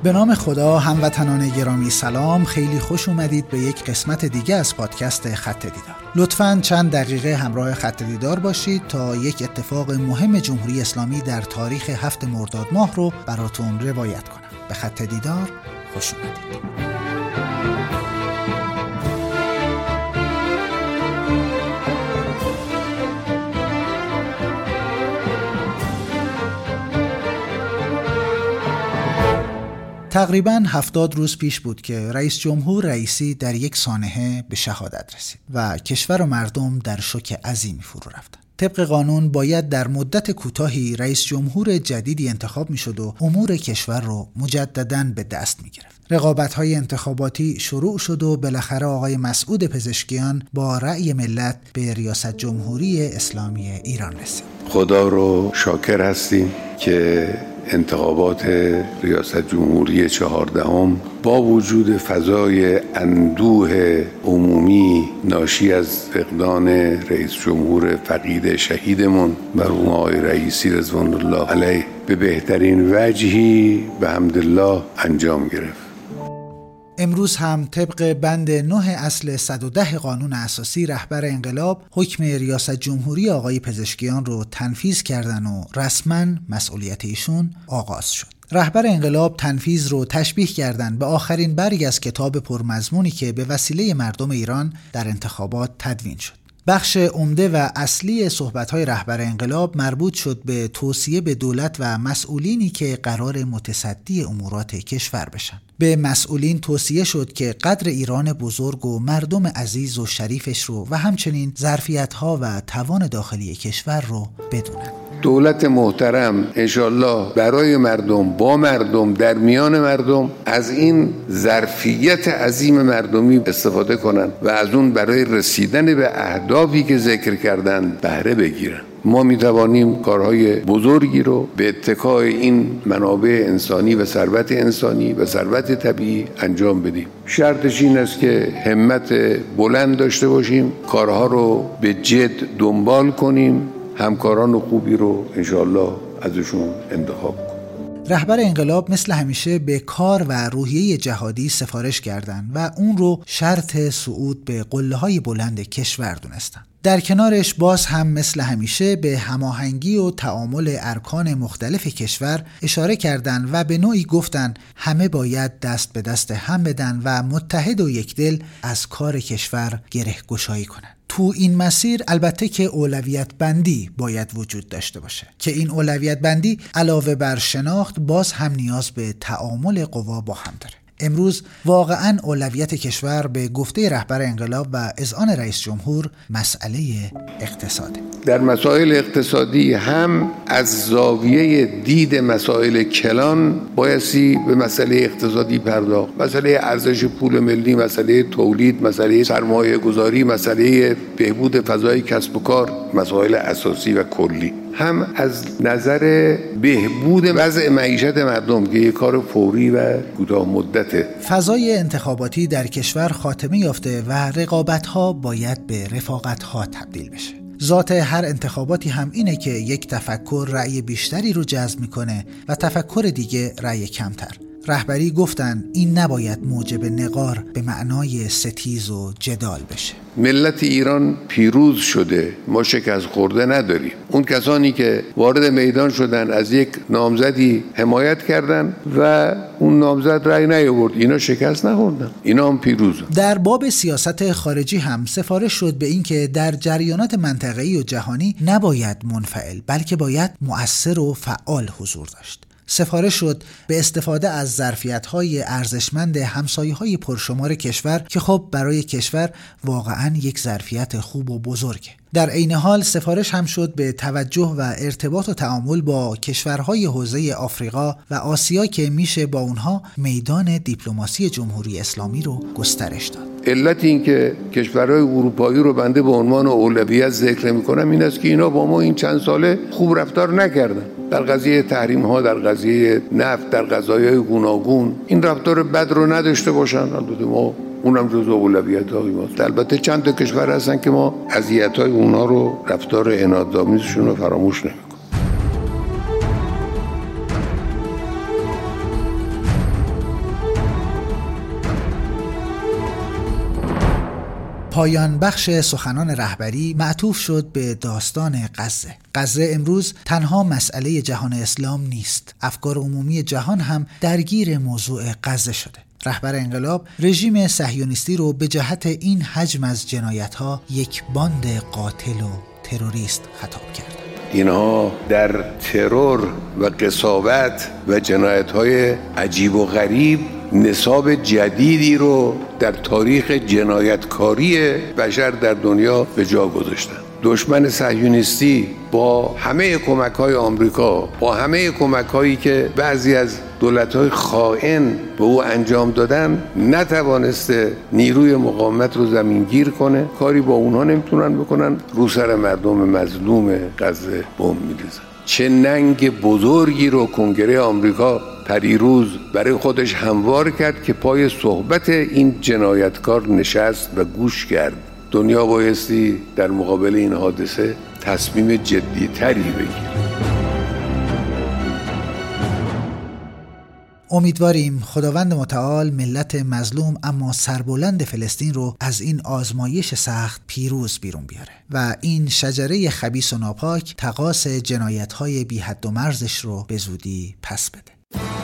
به نام خدا، هموطنان گرامی سلام، خیلی خوش اومدید به یک قسمت دیگه از پادکست خط دیدار. لطفاً چند دقیقه همراه خط دیدار باشید تا یک اتفاق مهم جمهوری اسلامی در تاریخ 7 مرداد ماه رو براتون روایت کنم. به خط دیدار خوش اومدید. تقریباً 70 روز پیش بود که رئیس جمهور رئیسی در یک سانحه به شهادت رسید و کشور و مردم در شوک عظیمی فرو رفتند. طبق قانون باید در مدت کوتاهی رئیس جمهور جدیدی انتخاب میشد و امور کشور رو مجدداً به دست میگرفت. رقابت‌های انتخاباتی شروع شد و بالاخره آقای مسعود پزشکیان با رأی ملت به ریاست جمهوری اسلامی ایران رسید. خدا رو شاکر هستیم که انتخابات ریاست جمهوری 14 با وجود فضای اندوه عمومی ناشی از فقدان رئیس جمهور فقید شهیدمون مرحوم آقای رئیسی رضوان الله علیه به بهترین وجهی به حمدالله انجام گرفت. امروز هم طبق بند 9 اصل 110 قانون اساسی رهبر انقلاب حکم ریاست جمهوری آقای پزشکیان رو تنفیذ کردن و رسما مسئولیت ایشون آغاز شد. رهبر انقلاب تنفیذ رو تشبیه کردن به آخرین برگ از کتاب پرمضمونی که به وسیله مردم ایران در انتخابات تدوین شد. بخش عمده و اصلی صحبت‌های رهبر انقلاب مربوط شد به توصیه به دولت و مسئولینی که قرار متصدی امورات کشور بشن. به مسئولین توصیه شد که قدر ایران بزرگ و مردم عزیز و شریفش رو و همچنین ظرفیت‌ها و توان داخلی کشور رو بدونن. دولت محترم انشالله برای مردم، با مردم، در میان مردم از این ظرفیت عظیم مردمی استفاده کنن و از اون برای رسیدن به اهدافی که ذکر کردن بهره بگیرن. ما میتوانیم کارهای بزرگی رو به اتکای این منابع انسانی و ثروت انسانی و ثروت طبیعی انجام بدیم. شرطش این است که همت بلند داشته باشیم، کارها رو به جد دنبال کنیم، همکاران خوبی رو انشالله ازشون انتخاب کنیم. رهبر انقلاب مثل همیشه به کار و روحیه جهادی سفارش کردند و اون رو شرط صعود به قله‌های بلند کشور دونستن. در کنارش باز هم مثل همیشه به هماهنگی و تعامل ارکان مختلف کشور اشاره کردند و به نوعی گفتن همه باید دست به دست هم بدن و متحد و یکدل از کار کشور گره گشایی کنن. تو این مسیر البته که اولویت بندی باید وجود داشته باشه که این اولویت بندی علاوه بر شناخت باز هم نیاز به تعامل قوا با هم داره. امروز واقعاً اولویت کشور به گفته رهبر انقلاب و اذعان رئیس جمهور مسئله اقتصاده. در مسائل اقتصادی هم از زاویه دید مسائل کلان بایستی به مسئله اقتصادی پرداخت. مسئله ارزش پول ملی، مسئله تولید، مسئله سرمایه گذاری، مسئله بهبود فضای کسب و کار، مسائل اساسی و کلی. هم از نظر بهبود وضع معیشت مردم که یک کار فوری و کوتاه مدته. فضای انتخاباتی در کشور خاتمه یافته و رقابت‌ها باید به رفاقت‌ها تبدیل بشه. ذات هر انتخاباتی هم اینه که یک تفکر رأی بیشتری رو جذب میکنه و تفکر دیگه رأی کمتر. رهبری گفتن این نباید موجب نقار به معنای ستیز و جدال بشه. ملت ایران پیروز شده، ما شکست خورده نداریم. اون کسانی که وارد میدان شدن از یک نامزدی حمایت کردن و اون نامزد رأی نیاورد، اینا شکست نخوردن، اینا هم پیروز. در باب سیاست خارجی هم سفارش شد به این که در جریانات منطقه‌ای و جهانی نباید منفعل بلکه باید مؤثر و فعال حضور داشت. سفارش شد به استفاده از ظرفیت‌های ارزشمند همسایه‌های پرشمار کشور که خب برای کشور واقعاً یک ظرفیت خوب و بزرگه. در عین حال سفارش هم شد به توجه و ارتباط و تعامل با کشورهای حوزه آفریقا و آسیا که میشه با اونها میدان دیپلماسی جمهوری اسلامی رو گسترش داد. علت این که کشورهای اروپایی رو بنده به عنوان اولویت ذکر می‌کنم این است که اینا با ما این چند ساله خوب رفتار نکردن. در قضیه تحریم‌ها، در قضیه نفت، در قضایای گوناگون این رفتار بد رو نداشته باشن. البته ما اونم جزو اولویت‌های ماست. البته چند تا کشور هستن که ما اذیت‌های اونها رو، رفتار عنادآمیزشون رو فراموش نمی‌کنیم. پایان بخش سخنان رهبری معطوف شد به داستان غزه. غزه امروز تنها مسئله جهان اسلام نیست. افکار عمومی جهان هم درگیر موضوع غزه شده. رهبر انقلاب رژیم صهیونیستی رو به جهت این حجم از جنایت‌ها یک باند قاتل و تروریست خطاب کرد. اینها در ترور و قساوت و جنایت‌های عجیب و غریب نصاب جدیدی رو در تاریخ جنایتکاری بشر در دنیا به جا گذاشتن. دشمن صهیونیستی با همه کمک‌های آمریکا، با همه کمک‌هایی که بعضی از دولت‌های خائن به او انجام دادن، نتوانسته نیروی مقاومت رو زمینگیر کنه. کاری با اونها نمیتونن بکنن. رو سر مردم مظلوم غزه بمب می‌ریزن. چه ننگ بزرگی رو کنگره آمریکا پریروز برای خودش هموار کرد که پای صحبت این جنایتکار نشست و گوش کرد. دنیا بایستی در مقابل این حادثه تصمیم جدی‌تری بگیره. امیدواریم خداوند متعال ملت مظلوم اما سربلند فلسطین رو از این آزمایش سخت پیروز بیرون بیاره و این شجره خبیث و ناپاک تقاص جنایت‌های بی حد و مرزش رو به زودی پس بده.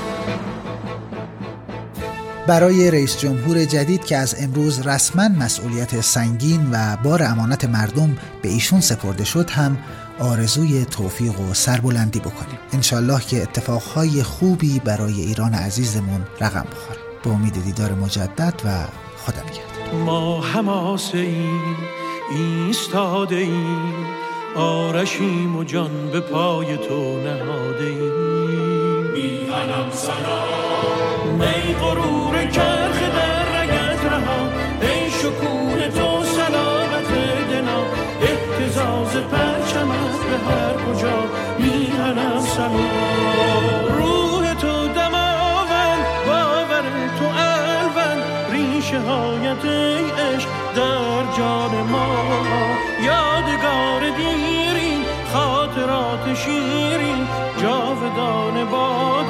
برای رئیس جمهور جدید که از امروز رسما مسئولیت سنگین و بار امانت مردم به ایشون سپرده شد هم آرزوی توفیق و سربلندی بکنیم. انشالله که اتفاقهای خوبی برای ایران عزیزمون رقم بخوره. به امید دیدار مجدد و خدا نگهدار. ما حماسه ایم ایستاده ایم، آرشیم و جان به پای تو نهاده ایم. میهنم سلام می غرور کرخ در رگت رها، ای شکوه تو سلامت دنا، اهتزاز پرچمت به هر کجا. میهنم سلام روح تو دماوند، باور تو الوند، ریشه هایت ای عشق در جان ما. یادگار دیرین خاطرات شیرین، جاودانه با